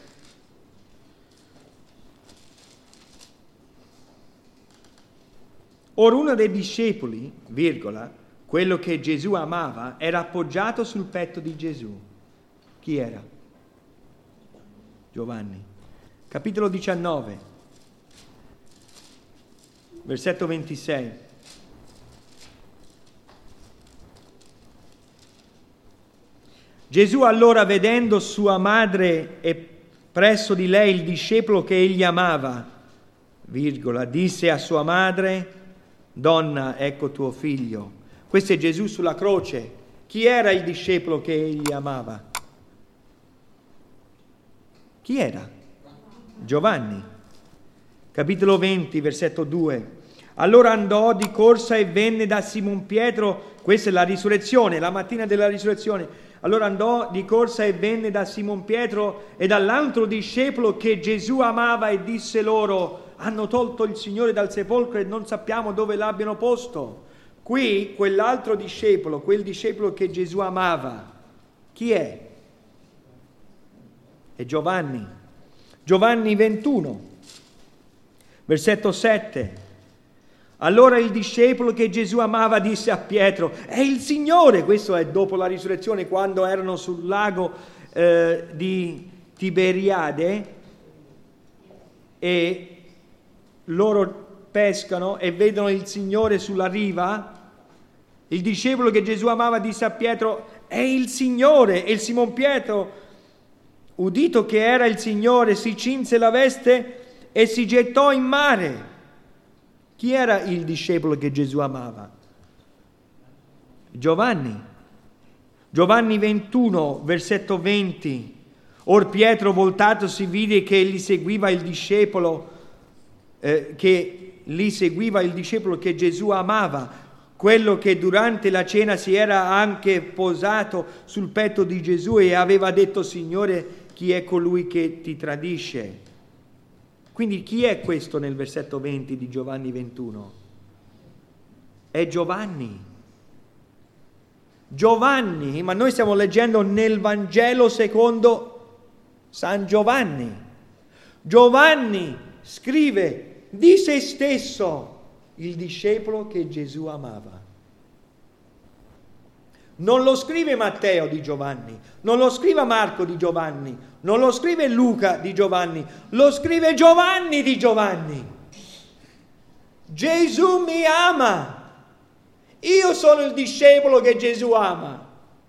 Ora uno dei discepoli, virgola, quello che Gesù amava, era appoggiato sul petto di Gesù. Chi era? Giovanni. Capitolo diciannove, versetto ventisei. Gesù allora, vedendo sua madre e presso di lei il discepolo che egli amava, virgola, disse a sua madre: donna, ecco tuo figlio. Questo è Gesù sulla croce. Chi era il discepolo che egli amava? Chi era? Giovanni. Capitolo venti, versetto due. Allora andò di corsa e venne da Simon Pietro, questa è la risurrezione, la mattina della risurrezione. Allora andò di corsa e venne da Simon Pietro e dall'altro discepolo che Gesù amava e disse loro: hanno tolto il Signore dal sepolcro e non sappiamo dove l'abbiano posto. Qui quell'altro discepolo, quel discepolo che Gesù amava, chi è? È Giovanni. Giovanni ventuno, versetto sette. Allora il discepolo che Gesù amava disse a Pietro: è il Signore. Questo è dopo la risurrezione, quando erano sul lago eh, di Tiberiade e loro pescano e vedono il Signore sulla riva. Il discepolo che Gesù amava disse a Pietro: è il Signore. E il Simon Pietro, udito che era il Signore, si cinse la veste e si gettò in mare. Chi era il discepolo che Gesù amava? Giovanni. Giovanni ventuno, versetto venti. Or Pietro, voltatosi, vide che gli seguiva il discepolo, eh, che lì seguiva il discepolo che Gesù amava, quello che durante la cena si era anche posato sul petto di Gesù e aveva detto: Signore, chi è colui che ti tradisce? Quindi chi è questo nel versetto venti di Giovanni ventuno? È Giovanni. Giovanni, ma noi stiamo leggendo nel Vangelo secondo San Giovanni. Giovanni scrive di se stesso il discepolo che Gesù amava. Non lo scrive Matteo di Giovanni, non lo scrive Marco di Giovanni, non lo scrive Luca di Giovanni, lo scrive Giovanni di Giovanni. Gesù mi ama, io sono il discepolo che Gesù ama.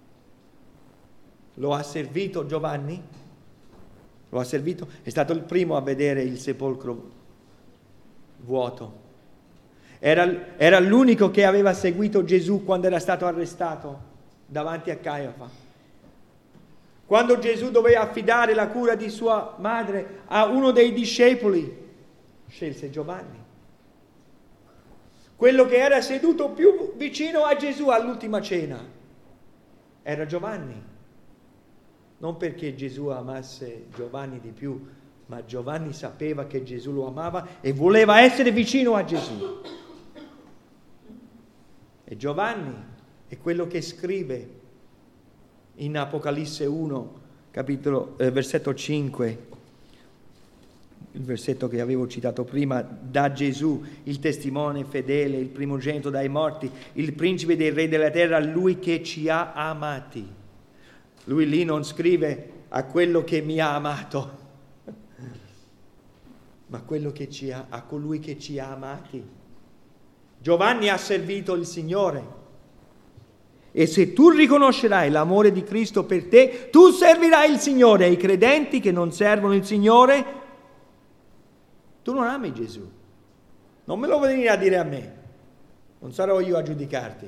Lo ha servito Giovanni? Lo ha servito? È stato il primo a vedere il sepolcro vuoto. Era, era l'unico che aveva seguito Gesù quando era stato arrestato davanti a Caiafa. Quando Gesù doveva affidare la cura di sua madre a uno dei discepoli, scelse Giovanni. Quello che era seduto più vicino a Gesù all'ultima cena era Giovanni. Non perché Gesù amasse Giovanni di più, ma Giovanni sapeva che Gesù lo amava e voleva essere vicino a Gesù. E Giovanni è quello che scrive in Apocalisse uno, capitolo, eh, versetto cinque, il versetto che avevo citato prima, da Gesù, il testimone fedele, il primogenito dai morti, il principe dei re della terra, lui che ci ha amati. Lui lì non scrive a quello che mi ha amato, ma quello che ci ha, a colui che ci ha amati. Giovanni ha servito il Signore. E se tu riconoscerai l'amore di Cristo per te, tu servirai il Signore. E i credenti che non servono il Signore, tu non ami Gesù. Non me lo venire a dire a me. Non sarò io a giudicarti.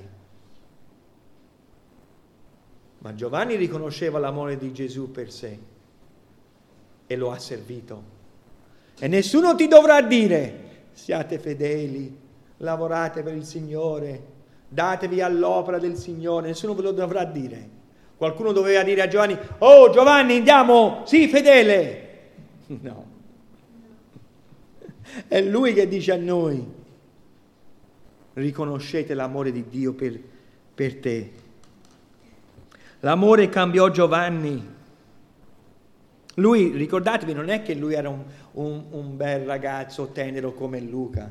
Ma Giovanni riconosceva l'amore di Gesù per sé e lo ha servito. E nessuno ti dovrà dire: siate fedeli, lavorate per il Signore, datevi all'opera del Signore. Nessuno ve lo dovrà dire. Qualcuno doveva dire a Giovanni: oh Giovanni, andiamo, sii fedele. No. È Lui che dice a noi: riconoscete l'amore di Dio per, per te. L'amore cambiò Giovanni. Lui, ricordatevi, non è che lui era un, un, un bel ragazzo tenero come Luca.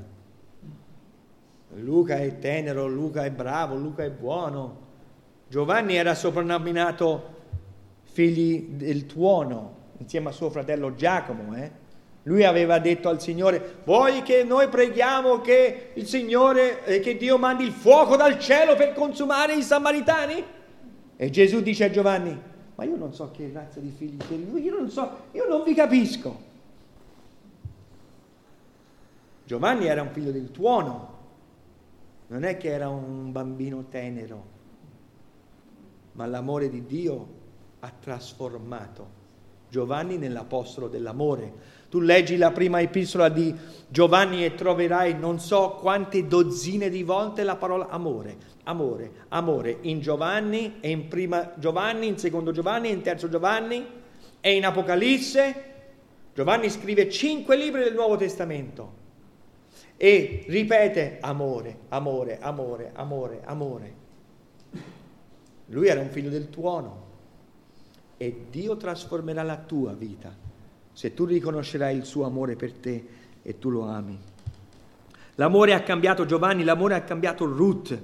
Luca è tenero, Luca è bravo, Luca è buono. Giovanni era soprannominato figli del tuono, insieme a suo fratello Giacomo. Eh? Lui aveva detto al Signore: vuoi che noi preghiamo che il Signore, eh, che Dio mandi il fuoco dal cielo per consumare i Samaritani? E Gesù dice a Giovanni: ma io non so che razza di figli siete lui, io non so, io non vi capisco. Giovanni era un figlio del tuono, non è che era un bambino tenero, ma l'amore di Dio ha trasformato Giovanni nell'apostolo dell'amore. Tu leggi la prima epistola di Giovanni e troverai non so quante dozzine di volte la parola amore, amore, amore, in Giovanni, e in prima Giovanni, in secondo Giovanni, in terzo Giovanni, e in Apocalisse. Giovanni scrive cinque libri del Nuovo Testamento e ripete amore, amore, amore, amore, amore. Lui era un figlio del tuono e Dio trasformerà la tua vita se tu riconoscerai il suo amore per te e tu lo ami. L'amore ha cambiato Giovanni, l'amore ha cambiato Ruth,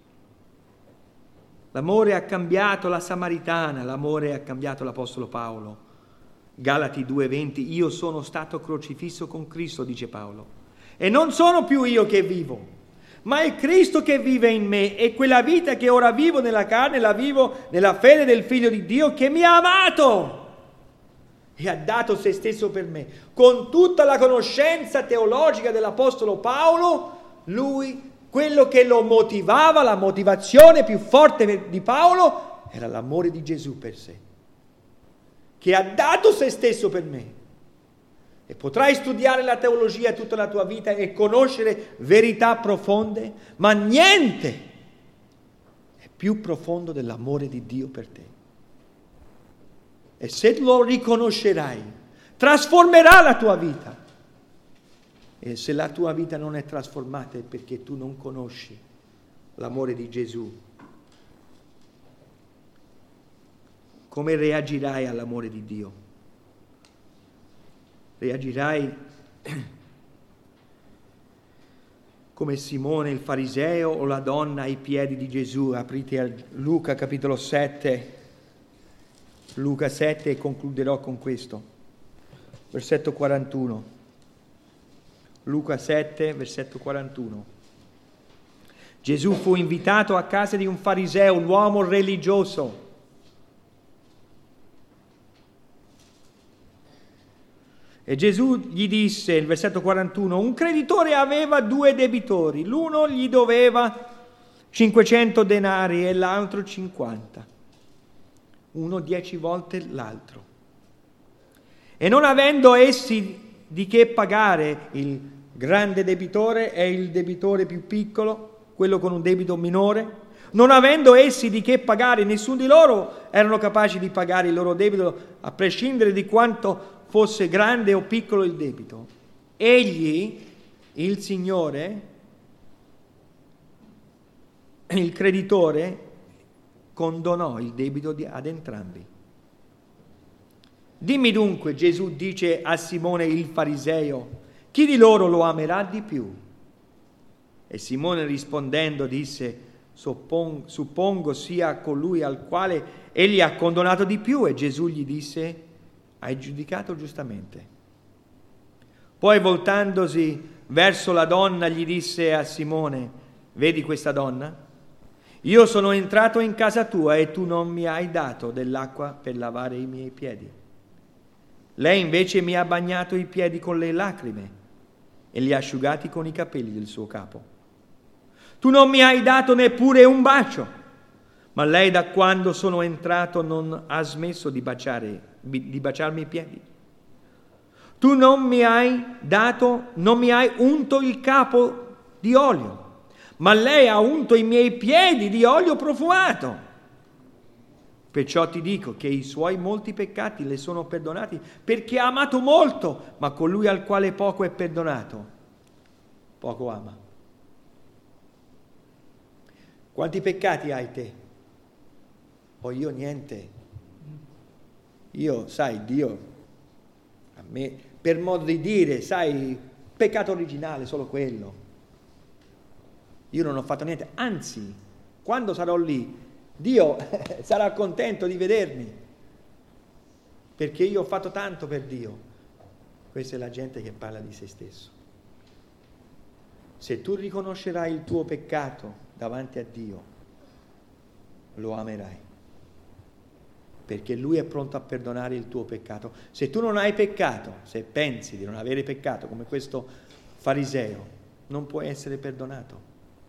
l'amore ha cambiato la Samaritana, l'amore ha cambiato l'Apostolo Paolo. Galati due venti: io sono stato crocifisso con Cristo, dice Paolo, e non sono più io che vivo, ma è Cristo che vive in me, e quella vita che ora vivo nella carne la vivo nella fede del Figlio di Dio che mi ha amato e ha dato se stesso per me. Con tutta la conoscenza teologica dell'Apostolo Paolo, lui, quello che lo motivava, la motivazione più forte di Paolo, era l'amore di Gesù per sé, che ha dato se stesso per me. E potrai studiare la teologia tutta la tua vita e conoscere verità profonde, ma niente è più profondo dell'amore di Dio per te. E se lo riconoscerai, trasformerà la tua vita. E se la tua vita non è trasformata è perché tu non conosci l'amore di Gesù. Come reagirai all'amore di Dio? Reagirai come Simone il fariseo o la donna ai piedi di Gesù? Aprite a Luca capitolo sette, Luca sette, e concluderò con questo. Versetto quarantuno. Luca sette, versetto quarantuno. Gesù fu invitato a casa di un fariseo, un uomo religioso. E Gesù gli disse, il versetto quarantuno, un creditore aveva due debitori, l'uno gli doveva cinquecento denari e l'altro cinquanta, uno dieci volte l'altro. E non avendo essi di che pagare, il grande debitore e il debitore più piccolo, quello con un debito minore, non avendo essi di che pagare, nessuno di loro erano capaci di pagare il loro debito, a prescindere di quanto fosse grande o piccolo il debito. Egli, il Signore, il creditore, condonò il debito di, ad entrambi. Dimmi dunque, Gesù dice a Simone il fariseo, chi di loro lo amerà di più? E Simone rispondendo disse, Suppong, suppongo sia colui al quale egli ha condonato di più. E Gesù gli disse, hai giudicato giustamente. Poi voltandosi verso la donna gli disse a Simone, vedi questa donna? Io sono entrato in casa tua e tu non mi hai dato dell'acqua per lavare i miei piedi. Lei invece mi ha bagnato i piedi con le lacrime e li ha asciugati con i capelli del suo capo. Tu non mi hai dato neppure un bacio, ma lei da quando sono entrato non ha smesso di baciare di baciarmi i piedi. Tu non mi hai dato, non mi hai unto il capo di olio, ma lei ha unto i miei piedi di olio profumato. Perciò ti dico che i suoi molti peccati le sono perdonati perché ha amato molto, ma colui al quale poco è perdonato, poco ama. Quanti peccati hai te? O io niente. Io, sai, Dio, a me, per modo di dire, sai, peccato originale, solo quello. Io non ho fatto niente, anzi, quando sarò lì, Dio sarà contento di vedermi, perché io ho fatto tanto per Dio. Questa è la gente che parla di se stesso. Se tu riconoscerai il tuo peccato davanti a Dio, lo amerai, perché Lui è pronto a perdonare il tuo peccato. Se tu non hai peccato, se pensi di non avere peccato, come questo fariseo, non puoi essere perdonato.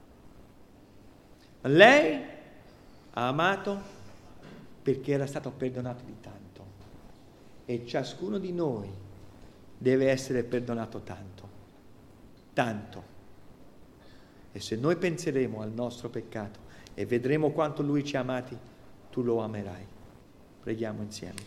Lei ha amato perché era stato perdonato di tanto, e ciascuno di noi deve essere perdonato tanto, tanto. E se noi penseremo al nostro peccato e vedremo quanto Lui ci ha amati, tu lo amerai. Preghiamo insieme.